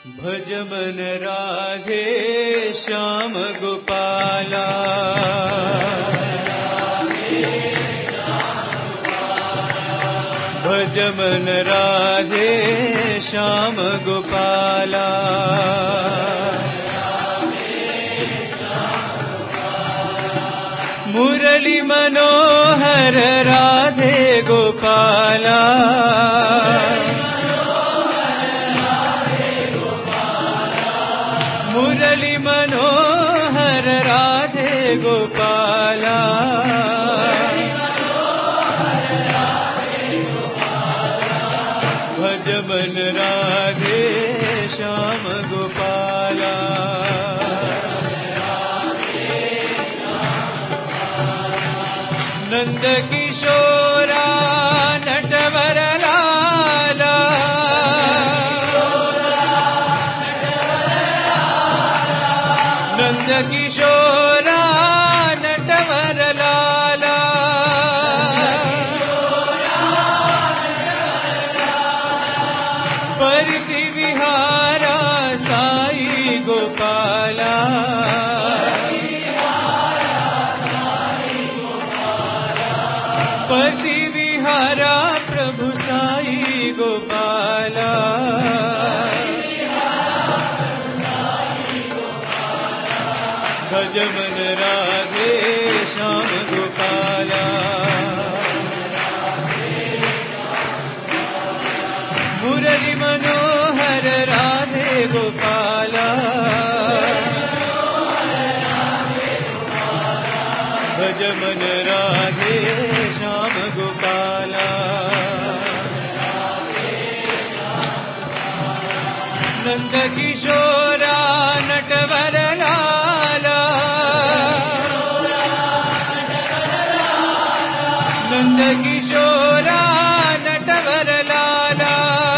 भज मन राधे श्याम गोपाला। भज मन राधे श्याम गोपाला। मुरली मनोहर राधे गोपाला। मुरली मनोहर राधे गोपाला। भज मन राधे श्याम गोपाला। नंद किशोरा नटवर लाला। नंद किशोरा नटवर लाला। परिति विहारा साई गोपाला। पति विहारा प्रभु साई गोपाला। भज मन राधे श्याम गोपाला। मुरली मनोहर राधे गोपाला। भज मन राधे श्याम गोपाला। नंद किशोरा नटवर लाला। नंद किशोरा नटवर लाला।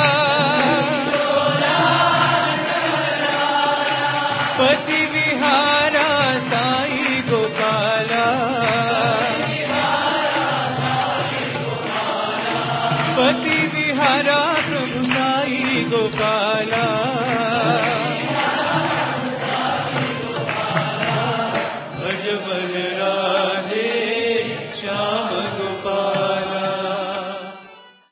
पति विहारा साई गोपाला। पति विहारा प्रभु साई गोपाला।